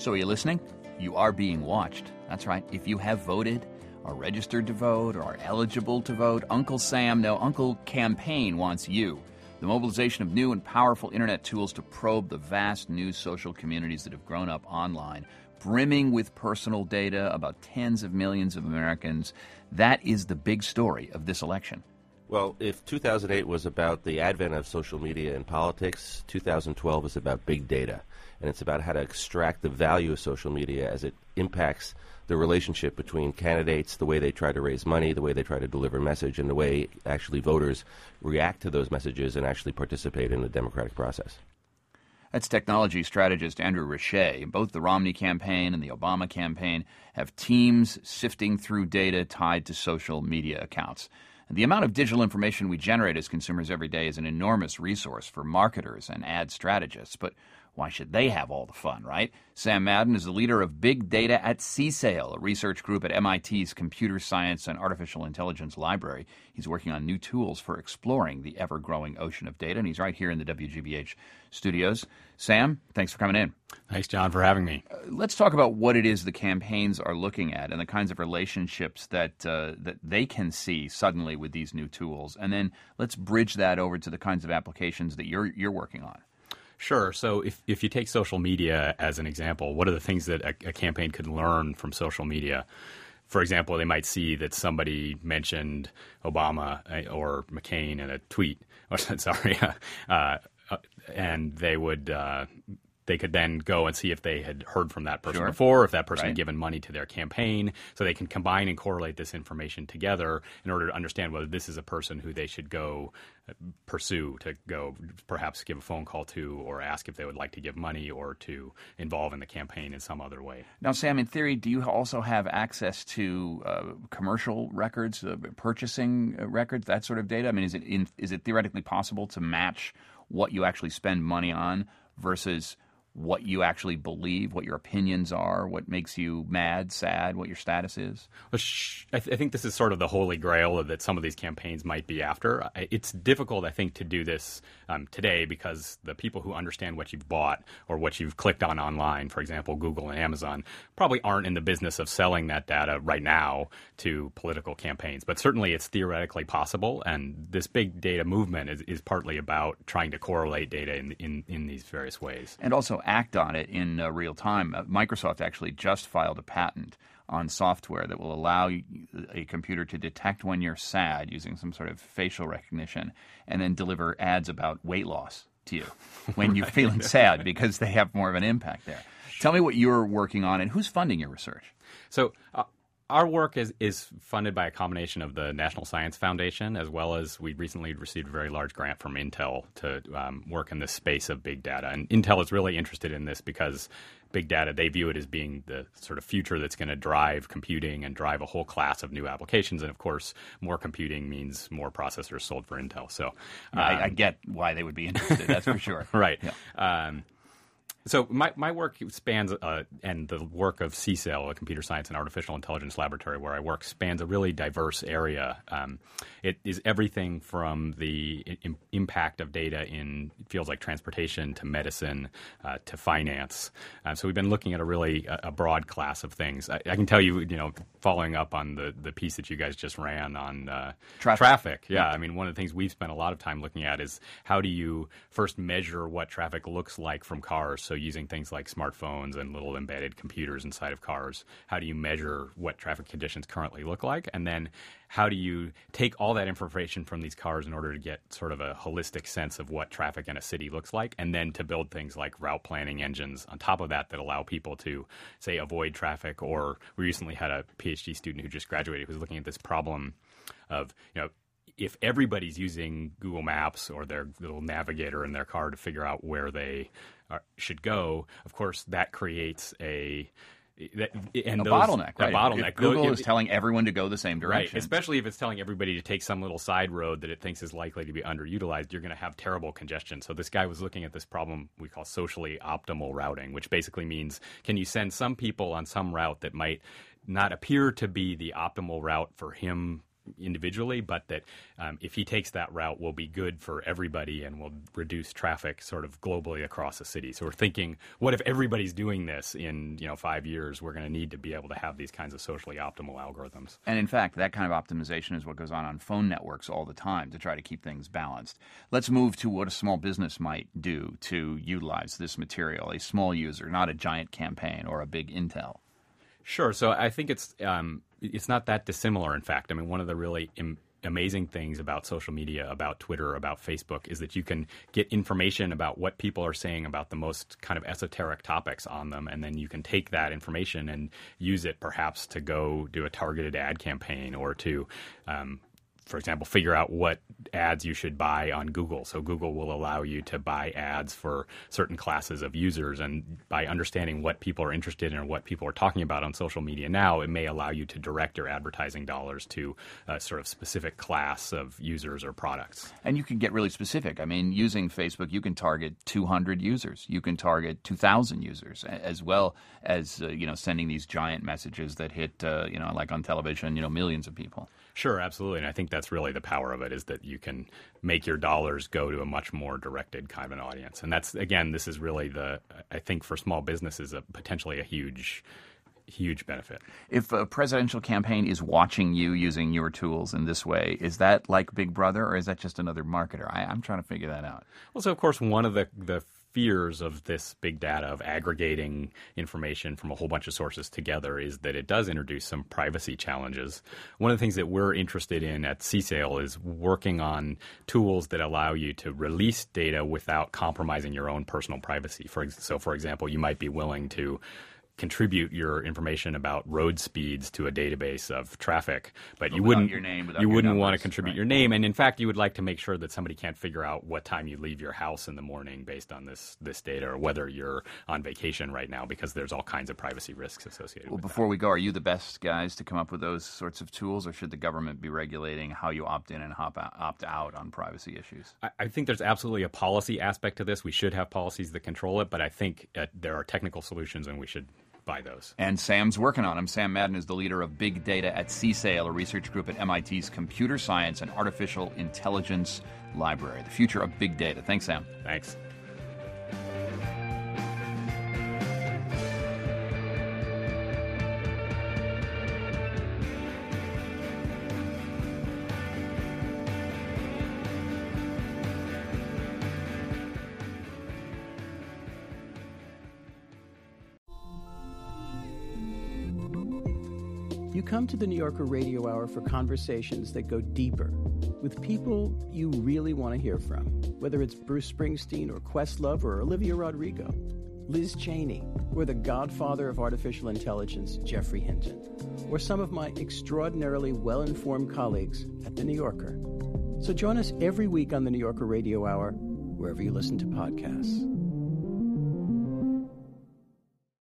So are you listening? You are being watched. That's right. If you have voted, are registered to vote, or are eligible to vote, Uncle Campaign wants you. The mobilization of new and powerful internet tools to probe the vast new social communities that have grown up online, brimming with personal data about tens of millions of Americans. That is the big story of this election. Well, if 2008 was about the advent of social media in politics, 2012 is about big data. And it's about how to extract the value of social media as it impacts the relationship between candidates, the way they try to raise money, the way they try to deliver a message, and the way actually voters react to those messages and actually participate in the democratic process. That's technology strategist Andrew Richer. Both the Romney campaign and the Obama campaign have teams sifting through data tied to social media accounts. And the amount of digital information we generate as consumers every day is an enormous resource for marketers and ad strategists. But why should they have all the fun, right? Sam Madden is the leader of Big Data at CSAIL, a research group at MIT's Computer Science and Artificial Intelligence Library. He's working on new tools for exploring the ever-growing ocean of data, and he's right here in the WGBH studios. Sam, thanks for coming in. Thanks, John, for having me. Let's talk about what it is the campaigns are looking at and the kinds of relationships that they can see suddenly with these new tools. And then let's bridge that over to the kinds of applications that you're working on. Sure. So if you take social media as an example, what are the things that a campaign could learn from social media? For example, they might see that somebody mentioned Obama or McCain in a tweet. And they could then go and see if they had heard from that person before, if that person had given money to their campaign. So they can combine and correlate this information together in order to understand whether this is a person who they should go pursue, to go perhaps give a phone call to, or ask if they would like to give money or to involve in the campaign in some other way. Now, Sam, in theory, do you also have access to commercial records, purchasing records, that sort of data? I mean, is it theoretically possible to match what you actually spend money on versus what you actually believe, what your opinions are, what makes you mad, sad, what your status is? Well, I think this is sort of the holy grail that some of these campaigns might be after. It's difficult, I think, to do this today because the people who understand what you've bought or what you've clicked on online, for example, Google and Amazon, probably aren't in the business of selling that data right now to political campaigns. But certainly it's theoretically possible, and this big data movement is partly about trying to correlate data in these various ways. And also act on it in real time. Microsoft actually just filed a patent on software that will allow a computer to detect when you're sad using some sort of facial recognition and then deliver ads about weight loss to you when you're feeling sad because they have more of an impact there. Tell me what you're working on and who's funding your research. So our work is funded by a combination of the National Science Foundation, as well as we recently received a very large grant from Intel to work in this space of big data. And Intel is really interested in this because big data, they view it as being the sort of future that's going to drive computing and drive a whole class of new applications. And, of course, more computing means more processors sold for Intel. So I get why they would be interested, that's for sure. Right. Yeah. So my work spans, and the work of CSAIL, a Computer Science and Artificial Intelligence Laboratory where I work, spans a really diverse area. It is everything from the impact of data in fields like transportation to medicine to finance. So we've been looking at a broad class of things. I can tell you, following up on the piece that you guys just ran on traffic. Yeah, I mean, one of the things we've spent a lot of time looking at is how do you first measure what traffic looks like from cars? So using things like smartphones and little embedded computers inside of cars, how do you measure what traffic conditions currently look like? And then how do you take all that information from these cars in order to get sort of a holistic sense of what traffic in a city looks like, and then to build things like route planning engines on top of that allow people to, say, avoid traffic? Or we recently had a PhD student who just graduated who was looking at this problem of, if everybody's using Google Maps or their little navigator in their car to figure out where they should go, of course, that creates a bottleneck. Right? Bottleneck. If Google is telling everyone to go the same direction. Right. Especially if it's telling everybody to take some little side road that it thinks is likely to be underutilized, you're going to have terrible congestion. So this guy was looking at this problem we call socially optimal routing, which basically means, can you send some people on some route that might not appear to be the optimal route for him individually, but that if he takes that route, will be good for everybody and will reduce traffic sort of globally across the city. So we're thinking, what if everybody's doing this in 5 years? We're going to need to be able to have these kinds of socially optimal algorithms. And in fact, that kind of optimization is what goes on phone networks all the time to try to keep things balanced. Let's move to what a small business might do to utilize this material, a small user, not a giant campaign or a big Intel. Sure. So I think it's not that dissimilar, in fact. I mean, one of the really amazing things about social media, about Twitter, about Facebook, is that you can get information about what people are saying about the most kind of esoteric topics on them, and then you can take that information and use it perhaps to go do a targeted ad campaign or to for example, figure out what ads you should buy on Google. So Google will allow you to buy ads for certain classes of users. And by understanding what people are interested in or what people are talking about on social media now, it may allow you to direct your advertising dollars to a sort of specific class of users or products. And you can get really specific. I mean, using Facebook, you can target 200 users. You can target 2,000 users, as well as, sending these giant messages that hit, like on television, millions of people. Sure, absolutely. And I think that's really the power of it, is that you can make your dollars go to a much more directed kind of an audience. And that's, again, this is really I think for small businesses, potentially a huge benefit. If a presidential campaign is watching you using your tools in this way, is that like Big Brother, or is that just another marketer? I'm trying to figure that out. Well, so of course, one of the fears of this big data, of aggregating information from a whole bunch of sources together, is that it does introduce some privacy challenges. One of the things that we're interested in at CSAIL is working on tools that allow you to release data without compromising your own personal privacy. For example, you might be willing to contribute your information about road speeds to a database of traffic, but you wouldn't want to contribute your name. And in fact, you would like to make sure that somebody can't figure out what time you leave your house in the morning based on this data, or whether you're on vacation right now, because there's all kinds of privacy risks associated with that. Well, before we go, are you the best guys to come up with those sorts of tools, or should the government be regulating how you opt in and opt out on privacy issues? I think there's absolutely a policy aspect to this. We should have policies that control it, but I think there are technical solutions, and we should buy those. And Sam's working on them. Sam Madden is the leader of Big Data at CSAIL, a research group at MIT's Computer Science and Artificial Intelligence Library. The future of big data. Thanks, Sam. Thanks. You come to the New Yorker Radio Hour for conversations that go deeper with people you really want to hear from, whether it's Bruce Springsteen or Questlove or Olivia Rodrigo, Liz Cheney, or the godfather of artificial intelligence, Geoffrey Hinton, or some of my extraordinarily well-informed colleagues at The New Yorker. So join us every week on the New Yorker Radio Hour, wherever you listen to podcasts.